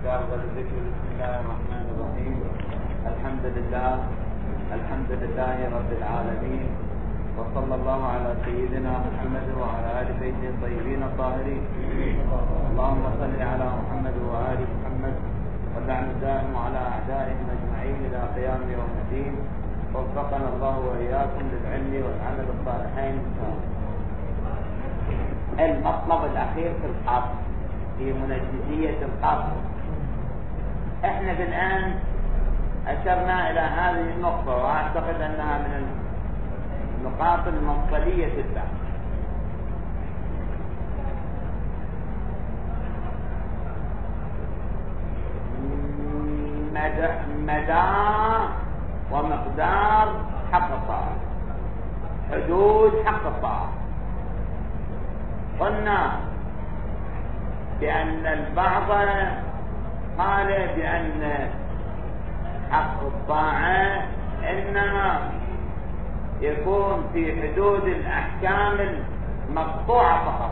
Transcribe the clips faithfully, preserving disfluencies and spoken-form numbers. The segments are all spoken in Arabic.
أفضل الذكر. بسم الله الرحمن الرحيم. الحمد لله الحمد لله رب العالمين، وصلى الله على سيدنا محمد وعلى آل بيته الطيبين الطاهرين. اللهم صل على محمد وآل محمد، ولعن الدائم على أعدائهم أجمعين إلى قيام يوم الدين. وفقنا الله وإياكم للعلم والعمل الصالحين. المطلب الأخير في القصر، في منجزية القصر. احنا الآن أشرنا إلى هذه النقطة، وأعتقد أنها من النقاط المفصلية في البحث. مدى, مدى ومقدار حق الطاعة، حدود حق الطاعة. قلنا بأن البعض قال بأن حق الطاعة إنما يكون في حدود الأحكام المقطوعة فقط،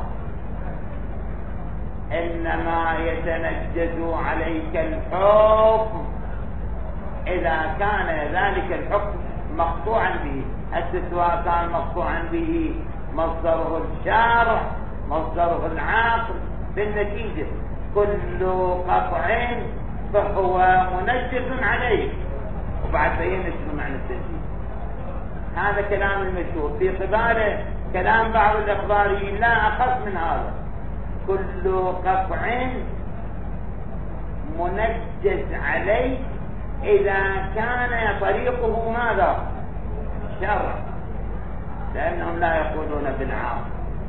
إنما يتنجز عليك الحكم إذا كان ذلك الحكم مقطوعا به، حتى سواء كان مقطوعا به مصدره الشارع مصدره العاقل. بالنتيجة كل قطع فهو منجز عليه. وبعد بينا شنو معنى التنجيز. هذا كلام المشهور، في قباله كلام بعض الأخباريين لا أخص من هذا. كل قطع منجز عليه إذا كان طريقه ماذا؟ شرع، لأنهم لا يقولون بالعام.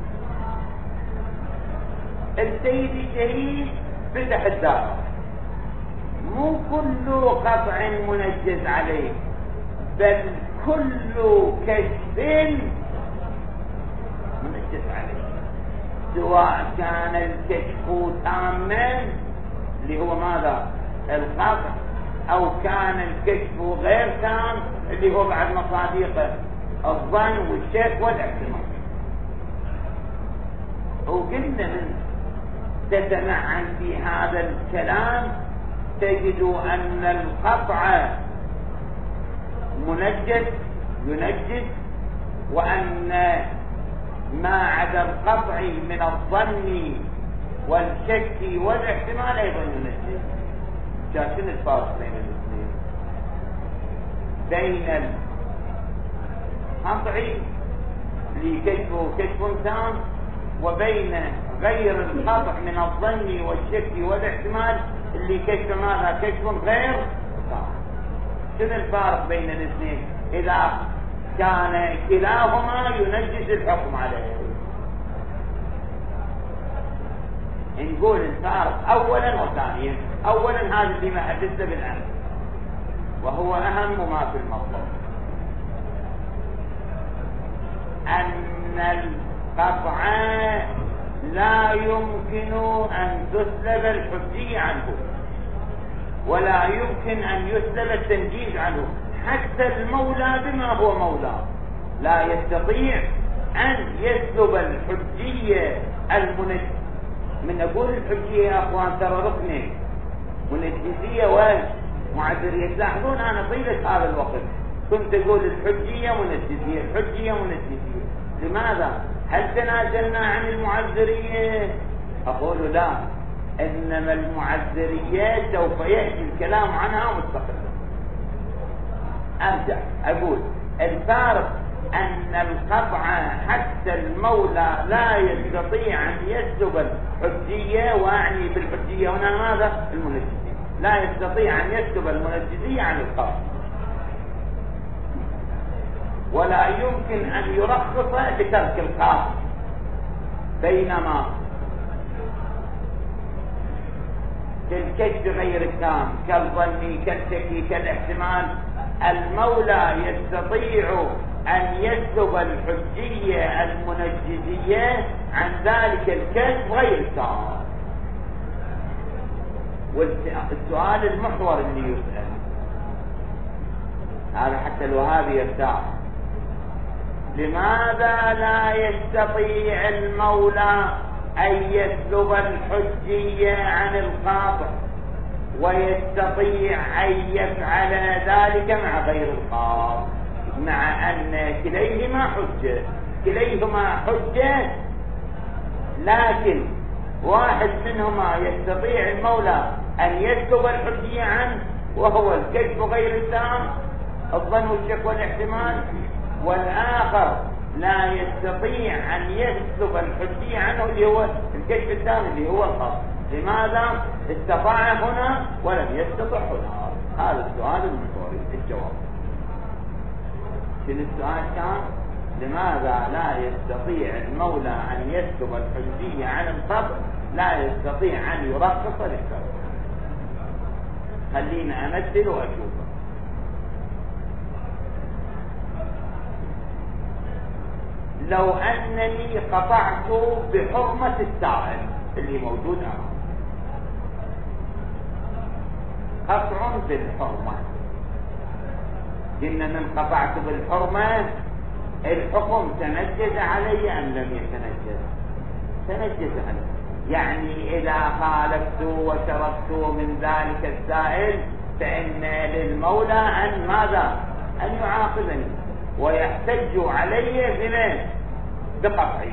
السيد الشهيد فتح الدار، مو كل قطع منجز عليه، بل كل كشف منجز عليه، سواء كان الكشف تاما اللي هو ماذا؟ القطع، أو كان الكشف غير تام اللي هو بعد مصادقه الظن والشك والاحتمال. وقلنا من تتمعن في هذا الكلام تجد أن القطع منجز ينجز، وأن ما عدا القطع من الظن والشك والاحتمال أيضا ينجز. شايفين الفارق بين الاثنين؟ بين القطع اللي كشفه كشف تام، وبين غير القطع من الظن والشك والاحتمال اللي كشف ماذا؟ كشف غير تام. شنو الفارق بين الاثنين؟ إذا كان كلاهما ينجز الحكم عليه. نقول الفارق أولا وثانيا. أولا هذا اللي ما حدثنا بالأمس، وهو أهم ما في المطلب، أن القطع لا يمكن أن تسلب الحجية عنه، ولا يمكن أن يسلب التنجيز عنه. حتى المولى بما هو مولى لا يستطيع أن يسلب الحجية المنجزة. من أقول الحجية يا أخوان ترى ركنين، منجزية ومعذرية. تلاحظون أنا طيلة هذا الوقت كنت أقول الحجية منجزية الحجية منجزية. لماذا؟ هل تنازلنا عن المعذرية؟ أقول لا، إنما المعذرية سوف يأتي الكلام عنها مستقلا. أرجع أقول الفارق أن القطع حتى المولى لا يستطيع أن يسلب الحجية، وأعني بالحجية هنا ماذا؟ المنجزية. لا يستطيع أن يسلب المنجزية عن القطع، ولا يمكن أن يرخص لترك القاطع. بينما كالكشف غير التام كالظن كالشك كالاحتمال المولى يستطيع أن يسلب الحجية المنجزية عن ذلك الكشف غير التام. والسؤال المحور اللي يسأل هذا حتى الوهابي يرتاح، لماذا لا يستطيع المولى أن يسلب الحجية عن القاطع؟ ويستطيع أن يفعل ذلك مع غير الخاص، مع أن كليهما حجة كليهما حجة لكن واحد منهما يستطيع المولى أن يسلب الحجية عنه وهو الكشف غير التام، الظن والشك والاحتمال، والآخر لا يستطيع أن يسلب الحجية عنه اللي هو الكشف التام اللي هو الخاص. لماذا استطاع هنا ولم يستطع هنا؟ هذا السؤال المحوري. الجواب شنو السؤال كان؟ لماذا لا يستطيع المولى أن يسلب الحجية عن القبر؟ لا يستطيع أن يرخص للقبر. خلينا أمثل وأشوف. لو أنني قطعت بحرمة السائل اللي موجود أمامي، قطع بالحرمة، قلنا من قطعت بالحرمة الحكم تنجز علي أم لم يتنجز؟ تنجز علي. يعني إذا خالفت وشربت من ذلك السائل فإن للمولى أن ماذا؟ أن يعاقبني ويحتج علي بمن؟ بقطعي.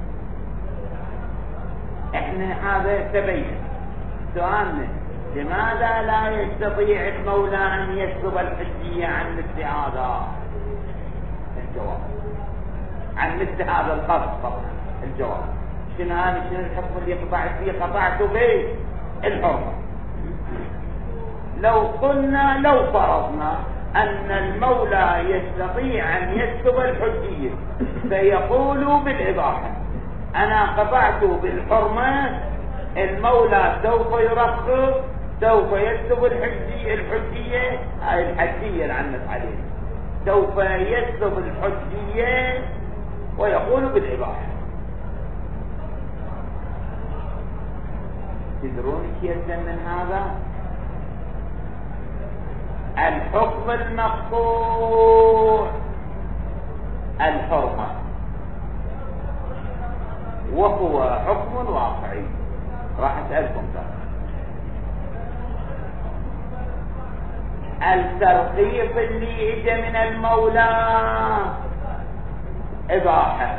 احنا هذا تبين. سؤالنا لماذا لا يستطيع المولى أن يسلب الحجية عن مثل هذا؟ الجواب عن مثل هذا القبض طبعا. الجواب شنو هذا؟ شنو الحكم اللي قطعت فيه؟ قطعت به الحرمة. لو قلنا لو فرضنا أن المولى يستطيع أن يسلب الحجية فيقول بالإباحة أنا قطعت بالحرمة، المولى سوف يرخص، سوف يسلب الحجية الحجية هاي الحجية لعنت عليه، سوف يسلب الحجية ويقول بالإباحة. تدرون كيف من هذا؟ الحكم المقطوع الحرمة وهو حكم واقعي. راح أسألكم ترى الترخيص اللي اجى من المولى إباحة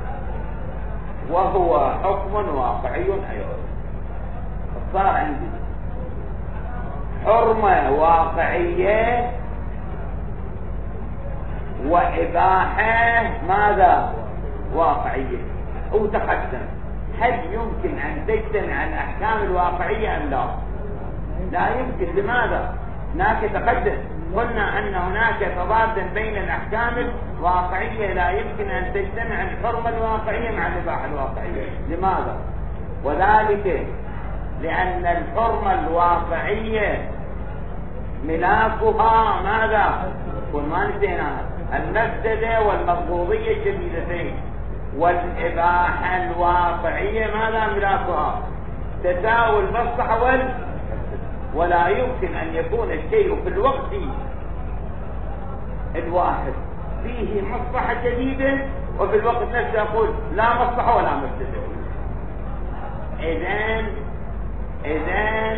وهو حكم واقعي أيضا. صار عندي حرمة واقعية وإباحة ماذا؟ واقعية. وتقدم هل يمكن أن تجتمع الأحكام الواقعية أم لا؟ لا يمكن. لماذا؟ هناك تقدم قلنا أن هناك تضاد بين الأحكام الواقعية، لا يمكن أن تجتمع الحرمة الواقعية مع الإباحة الواقعية. لماذا؟ وذلك لأن الحرمة الواقعية ملاكها ماذا؟ كل ما نسيناها المفسدة والمضبوطية الشديدتين، والإباحة الواقعية ماذا ملاكها؟ تساوي المصلحة وال ولا يمكن أن يكون الشيء في الوقت الواحد فيه مصلحة شديدة وفي الوقت نفسه يقول لا مصلحة ولا مفسدة. إذن إذن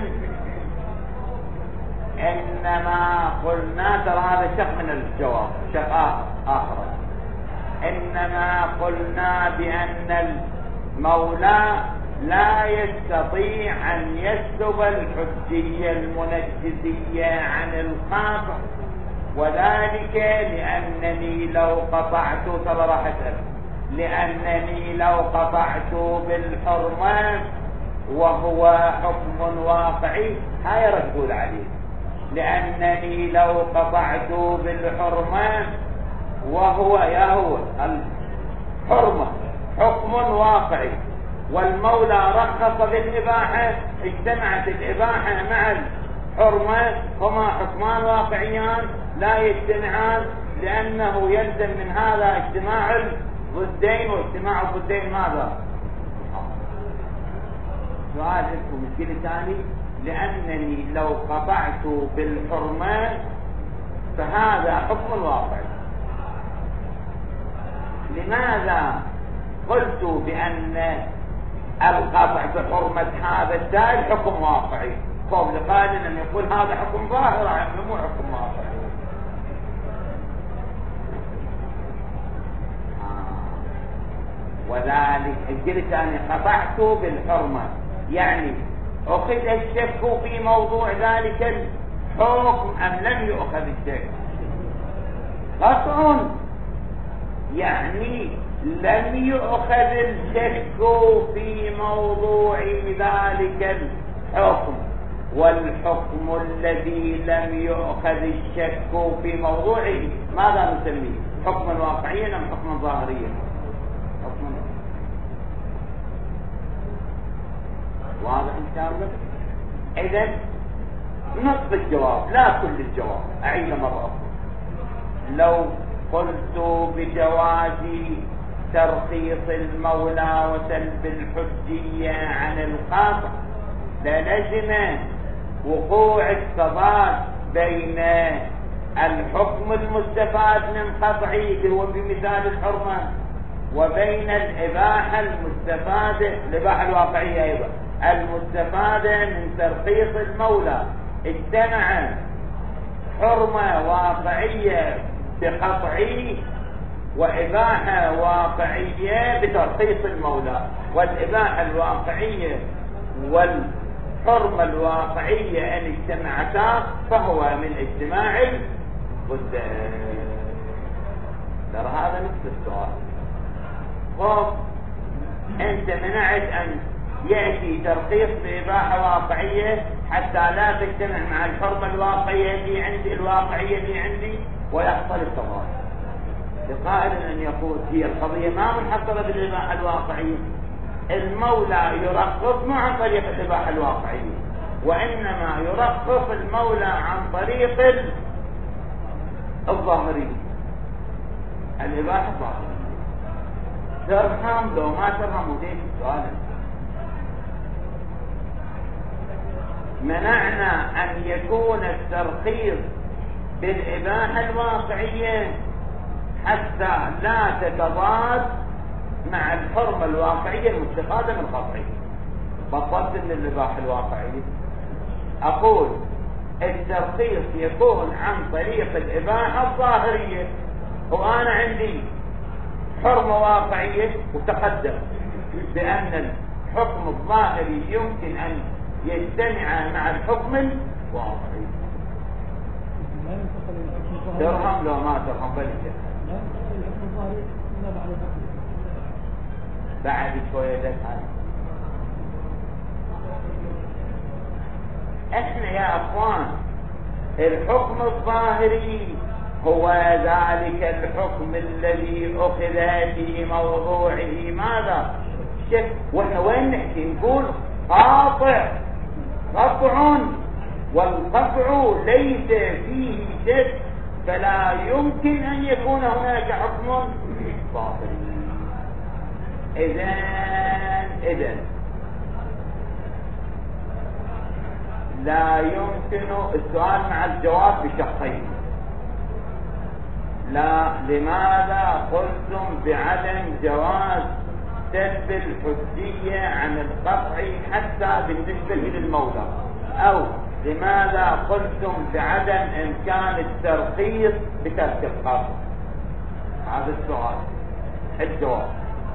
إنما قلنا ترى هذا شق من الجواب، شق آخر, آخر إنما قلنا بأن المولى لا يستطيع أن يسلب الحجية المنجزية عن القاطع، وذلك لأنني لو قطعت ترى راح أسأل لأنني لو قطعت بالحرمة وهو حكم واقعي هاي ردود عليه، لأنني لو قطعت بالحرمة وهو يا هو الحرمة حكم واقعي والمولى رخص بالإباحة، اجتمعت الإباحة مع الحرمة، هما حكمان واقعيان لا يجتمعان، لأنه يلزم من هذا اجتماع الضدين، واجتماع الضدين ماذا؟ سؤال لكم مشكلة ثاني، لأنني لو قطعت بالحرمة فهذا حكم واقعي. لماذا قلت بأن القطع بحرمة هذا السائل حكم واقعي؟ قول لقائل أن يقول هذا حكم ظاهر عنه مو حكم واقعي. وذلك قلت أنا قطعت بالحرمة، يعني أخذ الشك في موضوع ذلك الحكم أم لم يؤخذ الشك؟ قطع، يعني لم يؤخذ الشك في موضوع ذلك الحكم، والحكم الذي لم يؤخذ الشك في موضوعه ماذا نسميه؟ حكما واقعيا أم حكما ظاهريا؟ حكما واضح إن شاء الله. إذن نصف الجواب لا كل الجواب، أعيد مرة أخرى. لو قلت بجواز ترخيص المولى وسلب الحجية عن القاطع للزم وقوع التضاد بين الحكم المستفاد من قطعه اللي هو بمثال الحرمة وبين الإباحة المستفادة الإباحة الواقعية أيضا المستفادة من ترخيص المولى. اجتمع حرمة واقعية بقطعه وإباحة واقعية بترخيص المولى، والإباحة الواقعية والحرمة الواقعية أن اجتمعتا فهو من اجتماع الضدين. ترى هذا نفس السؤال. خب أنت منعت أن يأتي ترخيص بإباحة واقعية حتى لا تجتمع مع الحرمة الواقعية اللي عندي الواقعية اللي عندي ويحصل التضاد. لقائل أن يقول هي القضية ما منحصرة بالإباحة الواقعية، المولى يرخص مو عن طريق الإباحة الواقعية، وإنما يرخص المولى عن طريق الظاهرية الإباحة الظاهرية. ترحم لو ما ترحم وديك السؤال. منعنا أن يكون الترخيص بالإباحة الواقعية حتى لا تتضاد مع الحرمة الواقعية المستفادة من قطعه. بطلت من الإباحة الواقعية. أقول الترخيص يكون عن طريق الإباحة الظاهرية، وأنا عندي حرمة واقعية وتقدم بأن الحكم الظاهري يمكن أن يجتمع مع الحكم الواقعي. ترهم لو ما ترهم بلجة بعد شوية لك احنا يا اخوان الحكم الظاهري هو ذلك الحكم الذي اخذ في موضوعه ماذا؟ شك. واحنا وين نحكي نقول قاطع قطع، والقطع ليس فيه شك فلا يمكن ان يكون هناك حكم باطل. اذن اذن لا يمكن السؤال مع الجواب بشقين. لا، لماذا قلتم بعدم جواز سلب الحجية عن القطع حتى بالنسبة للمولى؟ أو لماذا قلتم بعدم إمكان الترخيص بترك القطع؟ هذا السؤال. الجواب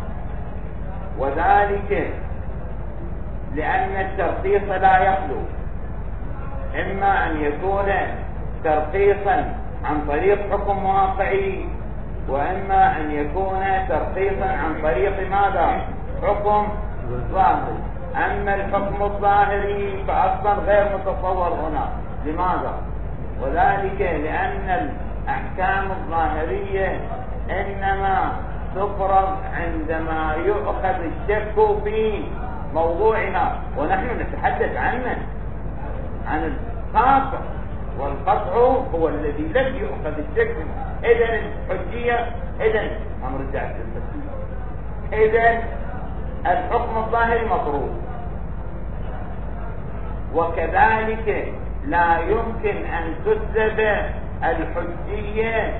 وذلك لأن الترخيص لا يخلو، إما أن يكون ترخيصا عن طريق حكم واقعي، وإما أن يكون ترخيصا عن طريق ماذا؟ حكم ظاهري. أما الحكم الظاهري فأصلا غير متصور هنا. لماذا؟ وذلك لأن الأحكام الظاهرية إنما تفرض عندما يؤخذ الشك في موضوعنا، ونحن نتحدث عنه عن القاطع، والقطع هو الذي لم يؤخذ الشك. إذن الحجية إذن أمر الدعوة إذن الحكم الظاهري مطروح. وكذلك لا يمكن أن تسلب الحجية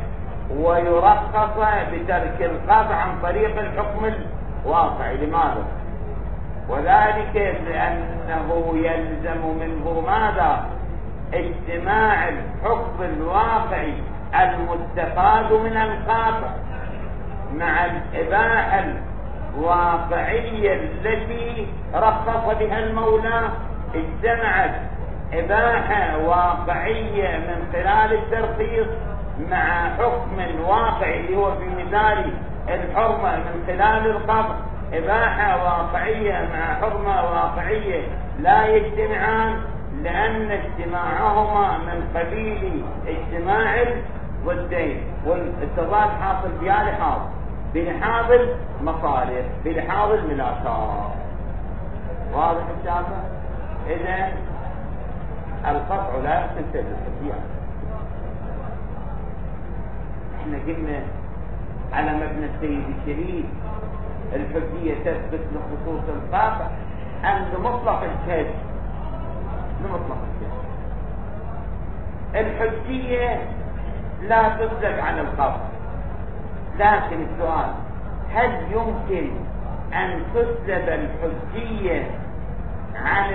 ويرخص بترك القطع عن طريق الحكم الواقعي. لماذا؟ وذلك لأنه يلزم منه ماذا؟ اجتماع الحكم الواقعي المستفاد من القاطع مع الإباحة الواقعية التي رخص بها المولى. اجتمعت إباحة واقعية من خلال الترخيص مع حكم واقعي اللي هو في مثال الحرمة من خلال القطع. إباحة واقعية مع حرمة واقعية لا يجتمعان، لأن اجتماعهما من قبيل اجتماع الضدين، والاتضاد حاصل بها لحاظ بلحاظ المصالح بلحاظ الملاكات. واضح الشافة؟ إذن القطع لا يحسن سبب الحجية. احنا قلنا على مبنى السيد الشريف الحجية تثبت لخصوص القاطع عند مطلق الكذب. لمطلق الكذب الحجية لا تسلب عن القطع، لكن السؤال هل يمكن أن تسلب الحجية عن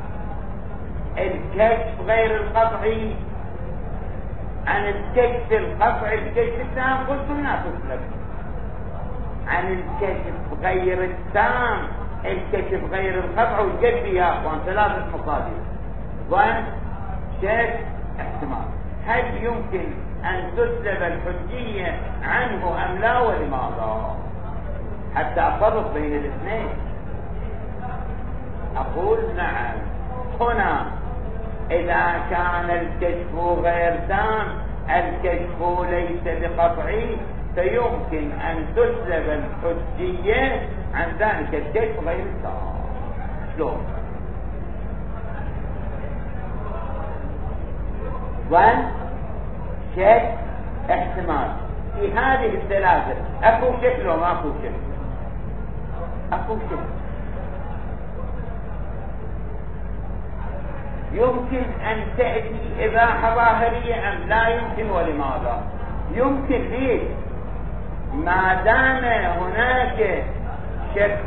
الكشف غير القطعي؟ عن الكشف القطعي الكشف التام قلت لا تسلب. عن الكشف غير التام الكشف غير القطع والجد يا اخوان ثلاثة مصادر ظن شك احتمال. هل يمكن أن تسلب الحجية عنه أم لا ولماذا؟ حتى أفرق بين الاثنين أقول نعم. هنا إذا كان الكشف غير تام الكشف ليس بقطعي فيمكن أن تسلب الحجية عن ذلك الكشف غير تام. شلون؟ ظن شك احتمال. في هذه الثلاثة أكو شك وما أكو شك؟ أكو شك. يمكن أن تأتي إباحة ظاهرية أم لا يمكن ولماذا؟ يمكن. ليش؟ ما دام هناك شك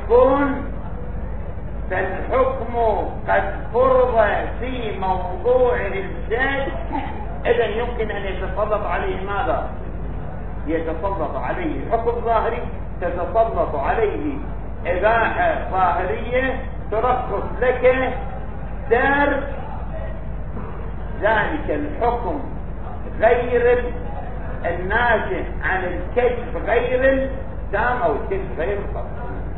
فالحكم قد فرض في موضوع الشك، إذا يمكن أن يتسلط عليه ماذا؟ يتسلط عليه الحكم الظاهري، تتسلط عليه إباحة ظاهرية ترخص لك دار ذلك الحكم غير الناشئ عن الكشف غير التام أو الكشف غير القطعي.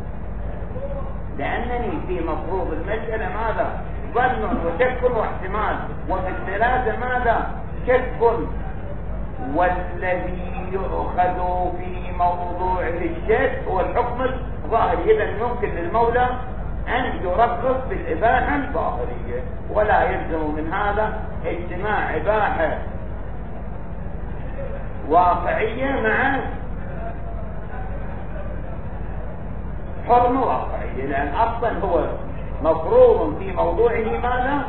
لأنني في مفروض المسألة ماذا؟ ظن وشك واحتمال، وفي الثلاثة ماذا؟ شك. والذي يؤخذ في موضوع الشك هو الحكم الظاهري. إذا يمكن للمولى أن يرخص بالإباحة الظاهرية، ولا يلزم من هذا اجتماع إباحة واقعية مع حرمة واقعية، لأن أصلا هو مفروض في موضوعه ماذا؟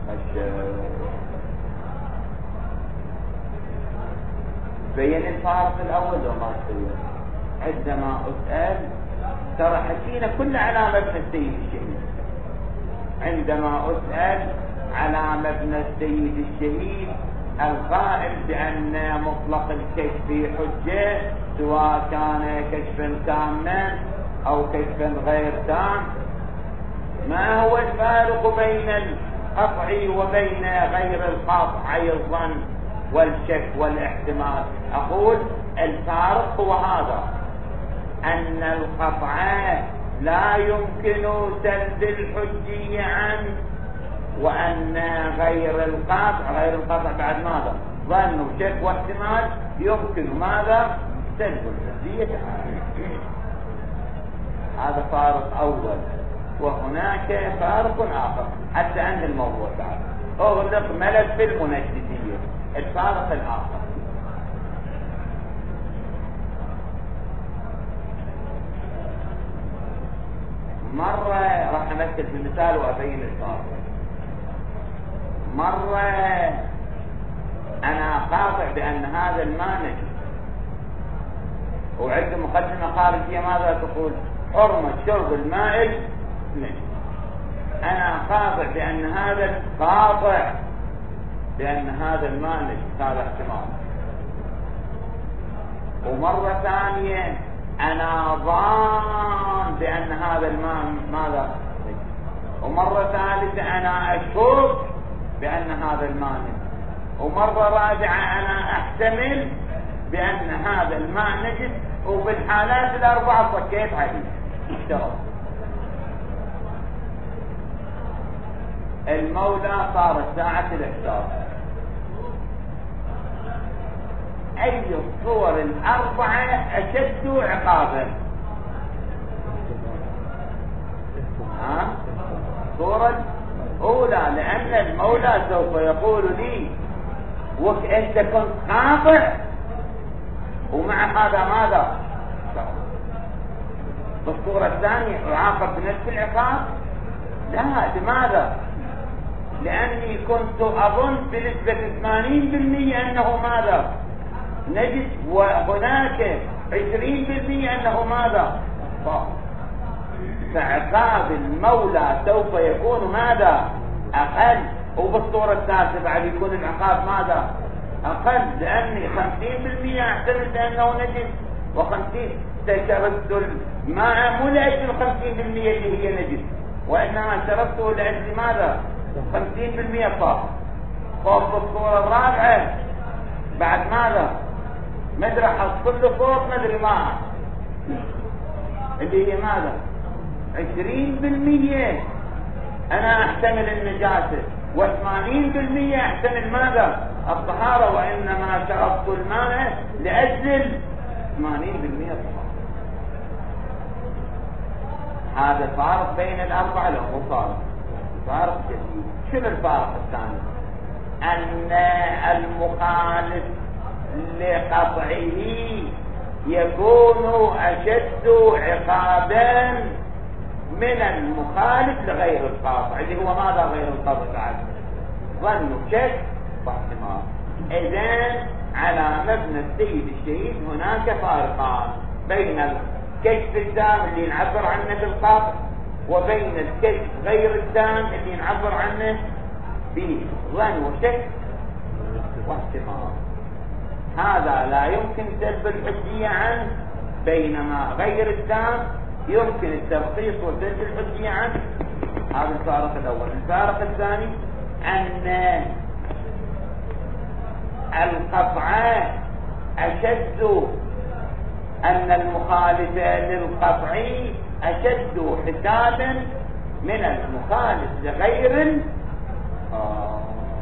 بين الفارق الأول وما تبين. عندما أسأل ترى حكينا كل على مبنى السيد الشهيد. عندما أسأل على مبنى السيد الشهيد القائل بأن مطلق الكشف حجة سواء كان كشفا تاما أو كشفا غير تام، ما هو الفارق بين القطع وبين غير القطع أيضا والشك والاحتمال؟ أقول الفارق هو هذا، أن القطع لا يمكن سلب الحجية عنه، وأن غير القطع غير القطع بعد ماذا؟ ظن وشك واحتمال يمكن ماذا؟ سلب الحجية عنه. هذا فارق أول. وهناك فارق آخر حتى أن الموضوع بعد أغلق ملف المنجدية. الفارق الآخر مرة راح أمثل بمثال وأبين الفارق. مرة أنا قاطع بأن هذا الماء نجس، وعند مقدمة خارجية ماذا تقول؟ حرمة شرب الماء نجس. أنا قاطع بأن هذا قاطع بأن هذا الماء نجس، هذا احتمال. ومرة ثانية أنا ظان بأن هذا الماء ماذا نجس، ومرة ثالثة أنا أشك بأن هذا الماء نجس، ومرة رابعة أنا أحتمل بأن هذا الماء نجس. وبالحالات الأربعة صكيت عليه اشترط. المولى صارت ساعة الإحساس. أي الصور الأربعة أشد عقابا؟ ها؟ صورة أولى، لأن المولى سوف يقول لي وأنت كنت قاطع ومع هذا ماذا؟ بالصورة الثانية أعاقب بنفس العقاب؟ لا. لماذا؟ لأني كنت أظن بنسبة ثمانين بالمئة أنه ماذا؟ نجس، وهناك عشرين بالمئة أنه ماذا؟ طاهر. فعقاب المولى سوف يكون ماذا؟ أقل. وبالصورة الثالثة بعد يكون العقاب ماذا؟ أقل، لأني خمسين بالمئة أعتمد بأنه نجس، وخمسين شربت الماء مو لأجل خمسين بالمئة اللي هي نجس، وإنما شربته لأجل ماذا؟ خمسين بالمئة طاهر. فوق الصورة الرابعة بعد ماذا؟ مدري حصل له فوق مدري ما اللي هي ماذا؟ عشرين بالمئة أنا أحتمل النجاسة، وثمانين بالمئة أحتمل ماذا؟ الطهارة، وإنما شربت الماء لأجل ثمانين بالمئة طهارة. هذا الفارق بين الأربعة له فارق فارق جديد. شنو الفارق الثاني؟ أن المخالف لقطعه يكون أشد عقابا من المخالف لغير القاطع، اللي هو ماذا غير القاطع؟ ظن شك واحتمال. إذن على مبنى السيد الشهيد هناك فارقان بين الكشف التام اللي نعبر عنه بالقاطع، وبين الكشف غير التام اللي نعبر عنه بظن وشك واحتمال. هذا لا يمكن سلب الحجية عنه، بينما غير التام يمكن الترخيص وسلب الحجية عنه. هذا الفارق الأول. الفارق الثاني أن القطع أشد، أن المخالف للقطع أشد حسابا من المخالف لغير آه.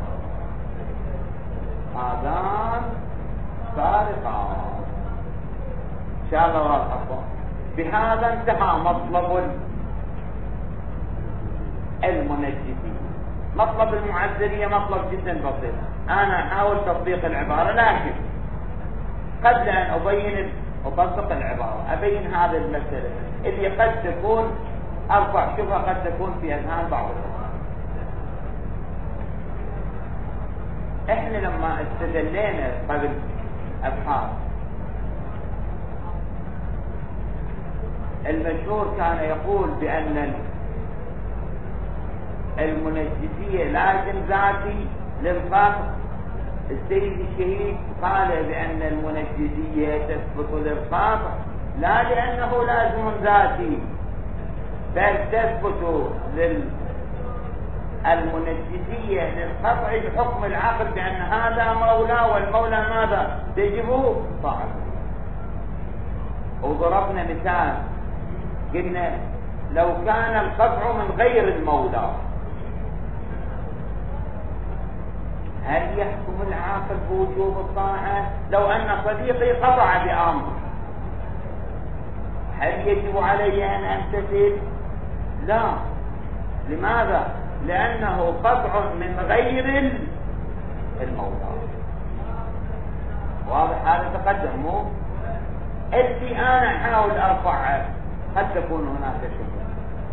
هذان فارقان. إن شاء الله واضح. بهذا انتهى مطلب المنجدين. مطلب المعذرية مطلب جدا بسيط. أنا أحاول تطبيق العبارة، لكن قبل أن أبين أطبق العبارة أبين هذه المسألة اللي قد تكون أرفع شبهة قد تكون في أذهان بعض الناس. إحنا لما استدلينا قبل أبحاث، المشهور كان يقول بأن المنجسية لازم ذاتي للقاطع. السيد الشهيد قال بأن المنجسية تثبت للقاطع لا لأنه لازم ذاتي، بل تثبت للمنجسية للقطع بحكم العقل بأن هذا مولى، والمولى ماذا؟ تجب طاعته. وضربنا مثال، قلنا لو كان القطع من غير المولى هل يحكم العاقل بوجوب الطاعة؟ لو أن صديقي قطع بأمر هل يجب علي أن أمتثل؟ لا. لماذا؟ لأنه قطع من غير المولى. واضح هذا تقدم مو؟ اللي أنا أحاول أرفعه قد تكون هناك شبهة.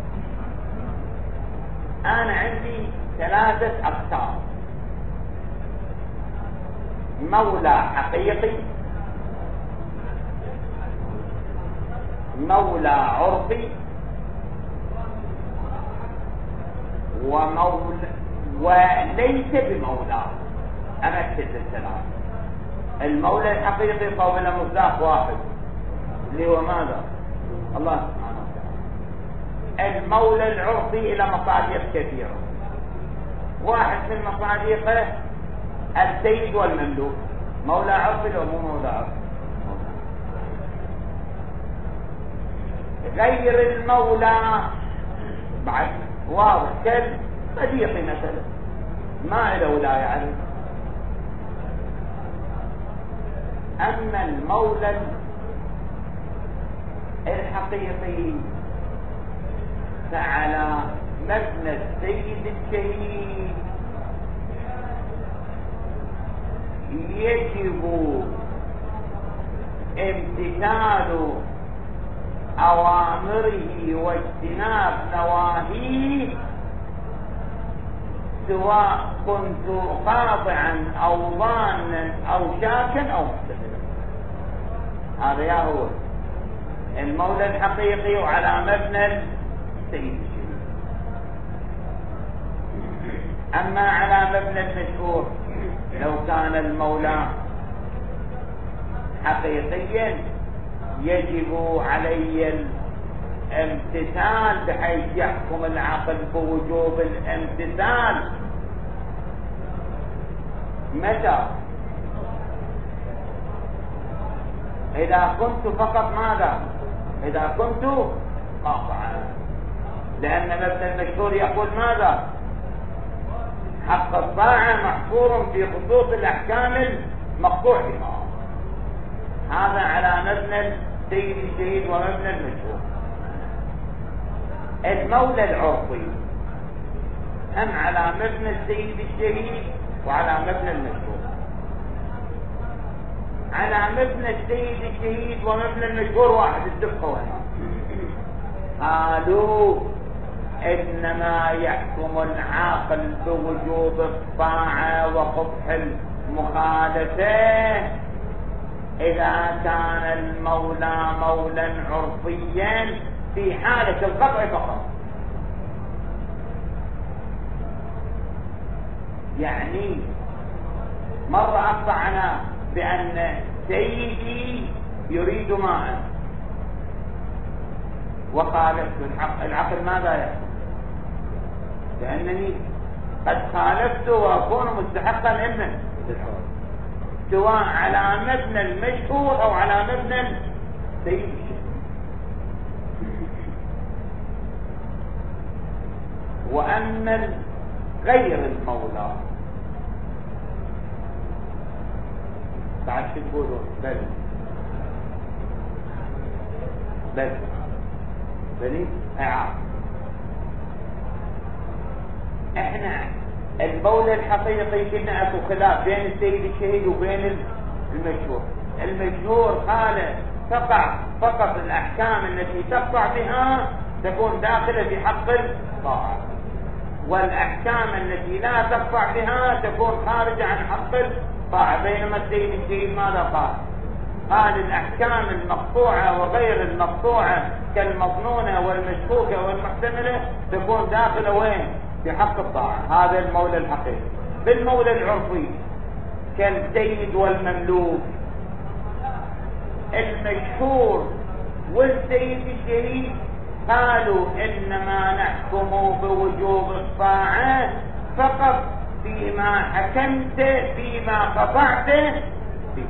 أنا عندي ثلاثة أقسام: مولى حقيقي، مولى عرفي، ومولى وليس بمولى. أمثل الثلاث. المولى الحقيقي قابل مصداق واحد اللي هو ماذا؟ الله سبحانه وتعالى. المولى العرفي إلى مصادر كثيرة. واحد من مصادره السيد والمملوك. مولى عرفي لو مو مولى عرفي. غير المولى بعد واضح كالصديق مثلا ما له ولاية عليه. أما المولى الحقيقي فعلى مبنى السيد الشهيد يجب امتثال أوامره واجتناب نواهيه سواء كنت قاطعا أو ظانا أو شاكا أو محتملا. هذا يا هو المولى الحقيقي وعلى مبنى السيد الشهيد. أما على مبنى المشهور لو كان المولى حقيقيا يجب علي الامتثال بحيث يحكم العقل بوجوب الامتثال. متى؟ إذا كنت فقط ماذا؟ إذا كنت قاطعا. لأن مبنى المشهور يقول ماذا؟ حق الطاعة محصور في خصوص الأحكام المقطوع بها. هذا على مبنى السيد الشهيد ومبنى المشهور. المولى العرفي هم على مبنى السيد الشهيد وعلى مبنى المشهور. على مبنى السيد الشهيد ومبنى المشهور واحد الدقة هنا. قالوا إنما يحكم العاقل بوجوب الطاعة وقبح المخالفة إذا كان المولى مولا عرفيا في حالة القطع فقط. يعني مرة أقطعنا بأن سيدي يريد ماء وخالفت الحق. العقل ماذا يحكم؟ لأنني قد خالفت وأكون مستحقا علما سواء على مبنى المشهور أو على مبنى السيد الشهيد. وأما غير المولى بعد شو تقولون؟ بل بل بني اعاق. احنا المولى الحقيقي كنا اكو خلاف بين السيد الشهيد وبين المشهور. المشهور قال تقع فقط الاحكام التي تقطع بها تكون داخله في حق الطاعه، والاحكام التي لا تقطع بها تكون خارجه عن حق الطاعه. بينما السيد الشهيد ماذا قال؟ قال الأحكام المقطوعة وغير المقطوعة كالمظنونة والمشكوكة والمحتملة تكون داخلة وين؟ في حق الطاعة. هذا المولى الحقيقي. بالمولى العرفي كالسيد والمملوك المشهور والسيد الشهيد قالوا إنما نحكم بوجوب الطاعة فقط فيما حكمت فيما قطعت به.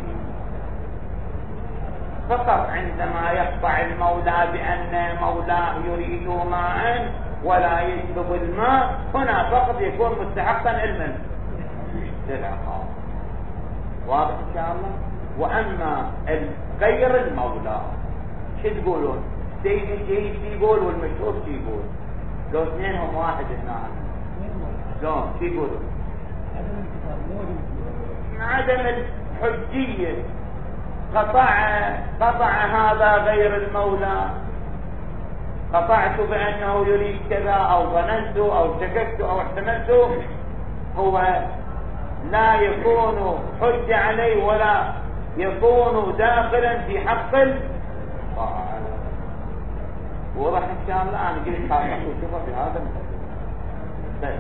فقط عندما يقطع المولى بأن مولاه يريد ماء ولا يجلب الماء هنا فقط يكون مستحقا علما للعقاب. واضح إن شاء الله. وأما غير المولى شو تقولون؟ سيد الشهيد يقول والمشهور شو يقول؟ لو اثنينهم واحد هنا شلون شو يقولون؟ عدم الحجية. قطع قطع هذا غير المولى، قطعت بأنه يريد كذا أو ظننت أو شككت أو احتملت، هو لا يكون حجة عليه ولا يكون داخلا في حق الطاعة. واضح إن شاء الله. أنا قلت خاصة شوفها في هذا المثال. بس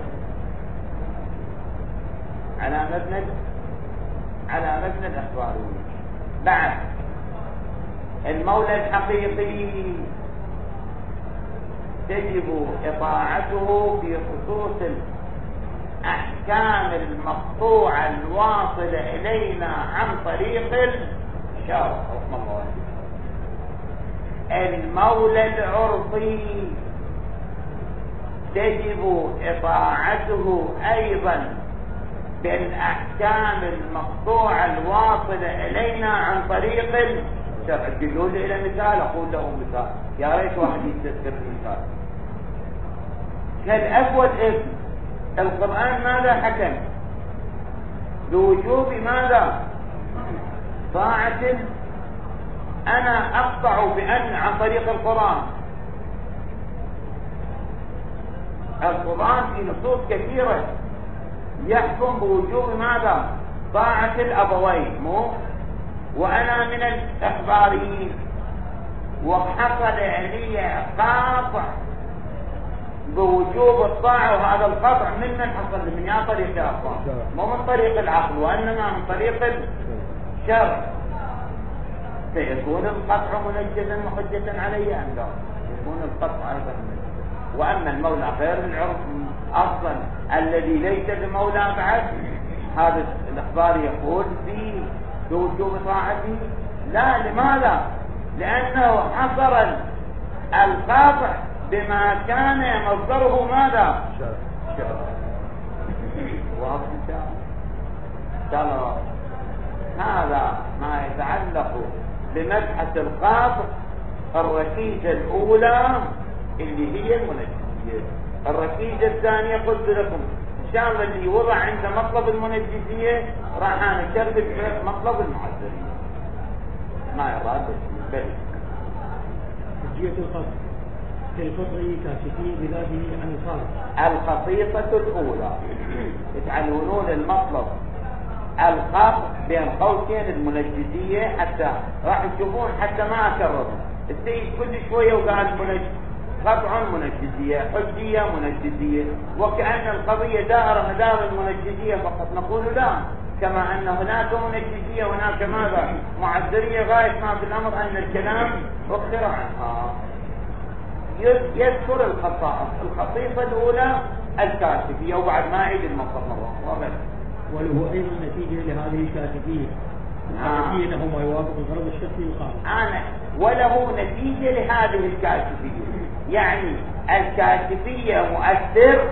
على مبنى على مبنى الإخبارية. بعد المولى الحقيقي تجب إطاعته في خصوص الأحكام المقطوعة الواصلة إلينا عن طريق الشرع. المولى العرفي تجب إطاعته أيضا بالأحكام المقطوعة الواصلة إلينا عن طريق الشرع. تجدوا لي إلى مثال، أقول له مثال، يا ريت واحد يستذكر مثال. كالأب والابن، القرآن ماذا حكم؟ بوجوب ماذا؟ طاعة. أنا أقطع بأن عن طريق القرآن. القرآن في نصوص كثيرة يحكم بوجوب ماذا؟ طاعة الأبوين. مو وأنا من الإخباريين وحصل لي قاطع بوجوب الطاعة، وهذا القطع من من حصل؟ من يا طريق الأخبار، مو من طريق العقل وإنما من طريق الشرع. سيكون القطع منجزا محجة علي أم لا؟ يكون القطع أيضا منجزا. وأما المولى غير العرف أصلا الذي ليس بمولى بعد، هذا الإخبار يقول فيه بوجوب طاعته. لا، لماذا؟ لأنه حصر القاطع بما كان مصدره ماذا؟ شرع. واضح إن شاء الله. هذا ما يتعلق بمبحث القاطع الركيزة الأولى اللي هي المنجزية. الركيزة الثانية قلت لكم إن شاء الله اللي وضع عند مطلب المنجزية راح نشرب في مطلب المعذرية. ما يراد بل حجية القطع كالقطع كاشفين بلاده عن الخارج. الخصيصة الأولى يتعلمون المطلب القطع بين قوسين المنجزية، حتى راح تشوفون حتى ما أكرروا السيد كل شوية وقال منجز قطع منجزية، حجية منجزية، وكأن القضية دائرة مدار المنجزية فقط. نقول لا، كما أن هناك منجزية هناك ماذا؟ معذرية. غاية ما في الأمر أن الكلام أخبر عنها. يذكر الخصائص. الخصيصة الأولى الكاشفية، وبعد ما أعيد المطلب مرة وبس. وله أيضا نتيجة لهذه الكاشفية. الكاشفية له ما يوافق الغرض الشخصي القائم. أنا وله نتيجة لهذه الكاشفية، يعني الكاشفية مؤثر،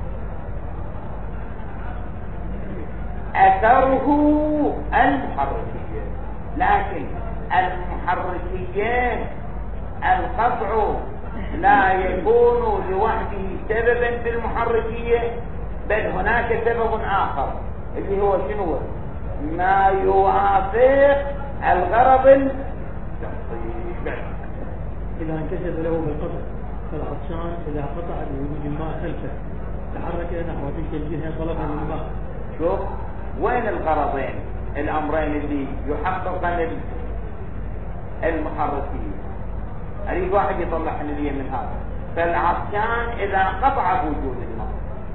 أثره المحركية. لكن المحركية القطع لا يكون لوحده سببا في المحركية، بل هناك سبب آخر اللي هو شنو؟ ما يوافق الغرض الشخصي. إذا انكشف له بالقطع فالعطشان إذا قطع بوجود الماء خلفه تحرك نحو تلك الجهة طلبا للماء. شوف وين الغرضين الأمرين اللي يحققن المحركية. أريد واحد يطلع حللية من هذا. فالعطشان إذا قطع بوجود الماء،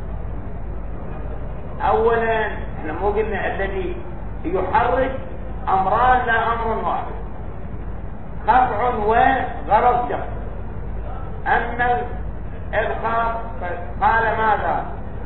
أولا احنا مو قلنا الذي يحرك أمران لا أمر واحد، قطع وغرض شخص. أما الإبقاء قال ماذا؟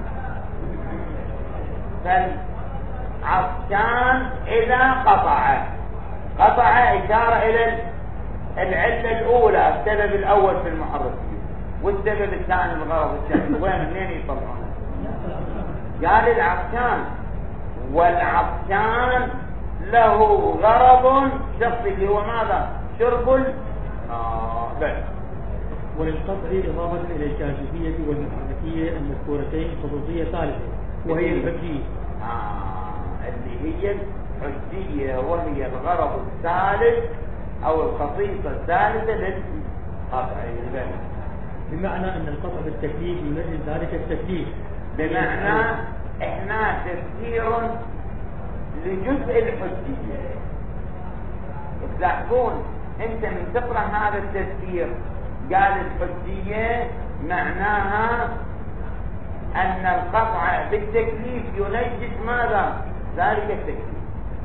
فالعطشان إذا قطع قطع إشارة إلى العلة الأولى، السبب الأول في المحركية، والسبب الثاني الغرض الشخصي. وين منين يطلعون؟ قال العطشان، والعطشان له غرض شخصي اللي هو ماذا؟ شرب الماء. وللقطع إضافة إلى الكاشفية والمحركية المذكورتين خصوصية ثالثة وهي الحجية. آه اللي هي الحجية، وهي الغرض الثالث أو الخصيصة الثالثة للقطع. بمعنى أن القطع بالتكليف يمثل ذلك التكليف. بمعنى إحنا تفسير لجزء الحجية. تلاحظون أنت من تقرأ هذا التفسير قال الحجية معناها أن القطع بالتكليف ينجس ماذا؟ ذلك التكليف.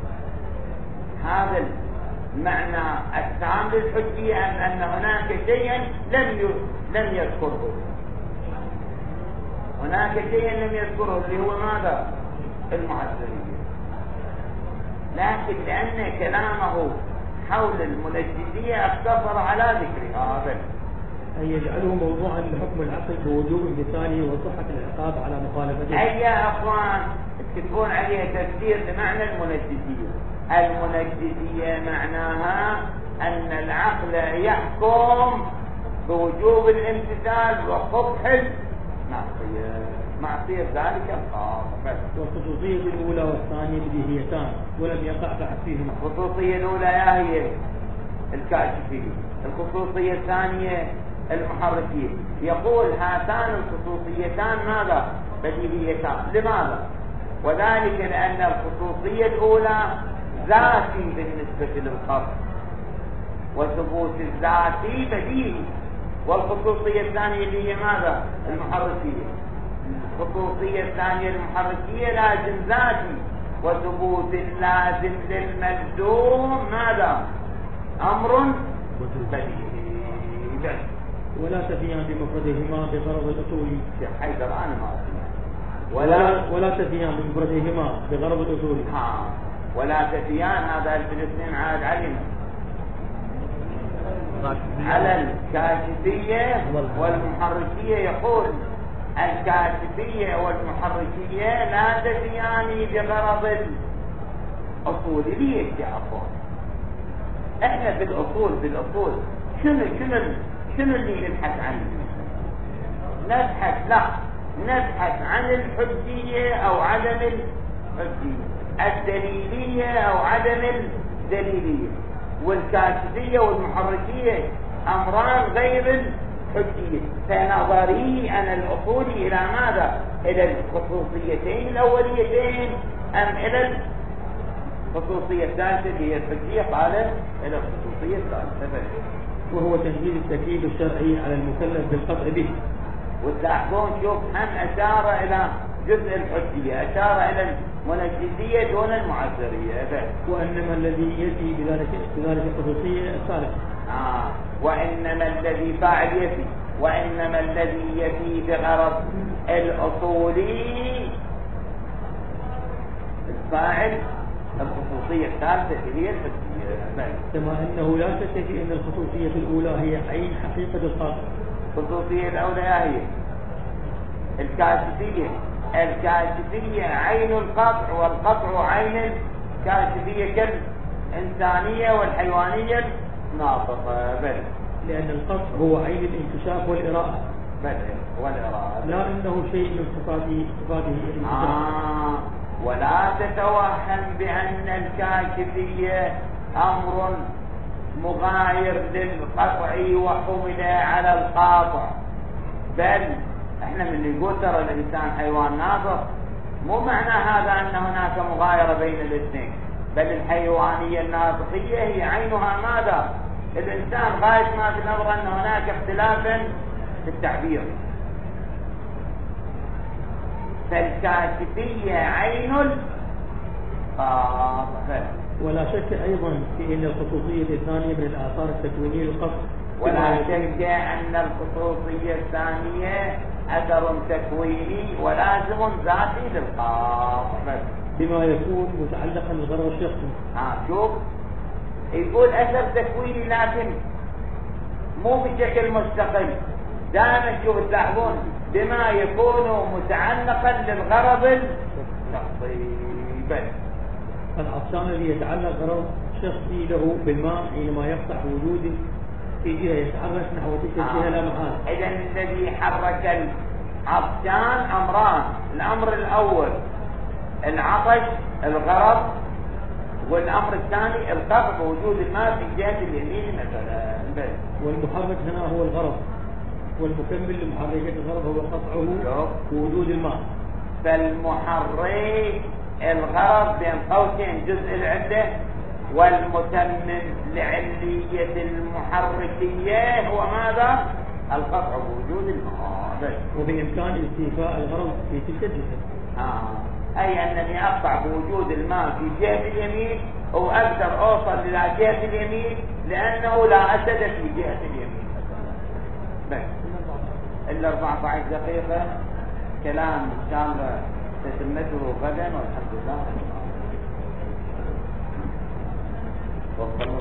هذا المعنى التام للحجية، أن, أن هناك شيئا لم لم يذكره، هناك شيئا لم يذكره اللي هو ماذا؟ المعذرية. لكن لأن كلامه حول المنجزية اقتصر على ذكر هذا، أن يجعله موضوعا لحكم العقل بوجوب امتثاله وصحة العقاب على مخالفته. أي يا أخوان تكتبون عليها تفسير لمعنى المنجزية. المنجزية معناها أن العقل يحكم بوجوب الامتثال وقبح المعصية، معصية ذلك القاطع. والخصوصية الأولى والثانية بديهيتان ولم يقع بعد فيهما. الخصوصية الأولى يا هي الكاشفية، الخصوصية الثانية المحركية. يقول هاتان الخصوصيتان ماذا؟ بديهيتان. لماذا؟ وذلك لأن الخصوصية الأولى ذاتي بالنسبة للقطع، وثبوت الذاتي بديهي. والخصوصية الثانية اللي هي ماذا؟ المحركية. الخصوصية الثانية المحركية لازم ذاتي، وثبوت اللازم للملزوم ماذا؟ أمر بديهي. ولا تفيان بمفردهما بغرض الأصول. حيث الآن ما ولا ولا تفيان بمفردهما بغرض الأصول. ها ولا تفيان، هذا الاثنين عاد علينا على الكاشفية والمحركية. يقول الكاشفية والمحركية لا تفيان بغرض الأصول. ليش يا أخوان؟ احنا في الأصول في الأصول شنو شنو شنو اللي نبحث عنه؟ نبحث لا نبحث عن الحجية أو عدم الحجية، الدليلية أو عدم الدليلية. والكاشفية والمحركية أمران غير الحجية. فنظري أنا الأصولي إلى ماذا؟ إلى الخصوصيتين الأوليتين أم إلى الخصوصية الثالثة اللي هي الحجية؟ قال إلى الخصوصية الثالثة، وهو تنزيل التكليف الشرعي على المكلف بالقطع به. وتلاحظون شوف هم أشار إلى جزء الحجية، أشار إلى المنجزية دون المعذرية. وإنما الذي يأتي بذلك بذلك الخصوصية الصالح. آه وإنما الذي فاعل يفي، وإنما الذي يفي بغرض الأصولي الفاعل الخصوصية الثالثة اللي هي الحجية. كما أنه لا شك في أن الخصوصية الأولى هي عين حقيقة القاطع. الخصوصية الأولى هي الكاشفية. الكاشفية عين القطع، والقطع عين الكاشفية كالإنسانية والحيوانية الناطقة. بل لأن القطع هو عين الانكشاف والإراءة. بل والإراءة لا أنه شيء من صفاته صفاته آه ولا تتوهم بأن الكاشفية أمر مغاير للقطع وحمل على القاطع. بل احنا من نقول ترى الانسان حيوان ناطق، مو معنى هذا ان هناك مغايرة بين الاثنين، بل الحيوانية الناطقية هي عينها ماذا؟ الانسان. غاية ما في الامر ان هناك اختلافا في التعبير. فالكاشفية عين القاطع. ولا شك أيضا في أن الخصوصية الثانية من الآثار التكوينية للقطع. ولا شك أن الخصوصية الثانية أثر تكويني ولازم ذاتي للقاطع، بما يكون متعلقا بالغرض الشخصي. ها شوف يقول أثر تكويني لكن مو بشكل مستقل. دائما شوف تلاحظون بما يكون متعلقا للغرض الشخصي. بس العطشان الذي يتعلق غرض شخصي له بالماء حينما يقطع وجوده في جهة يتحرك نحو تلك الجهة لا محالة. إذا الذي حرك العطشان أمران. الأمر الأول العطش الغرض، والأمر الثاني القطع وجود الماء في جهة اليمين مثلا. والمحرك هنا هو الغرض، والمكمل لمحركة الغرض هو قطعه ووجود الماء. فالمحرك الغرض بين قوسين جزء العلة، والمتمم لعلية المحركية هو ماذا؟ القطع بوجود الماء بس. وبإمكان استيفاء الغرض في تلك الجهة. آه. أي أنني أقطع بوجود الماء في جهة اليمين وأقدر أوصل إلى جهة اليمين لأنه لا أسد في جهة اليمين بس. إلا أربعة عشر دقيقة كلام إن شاء الله تتمته غدا والحمد لله.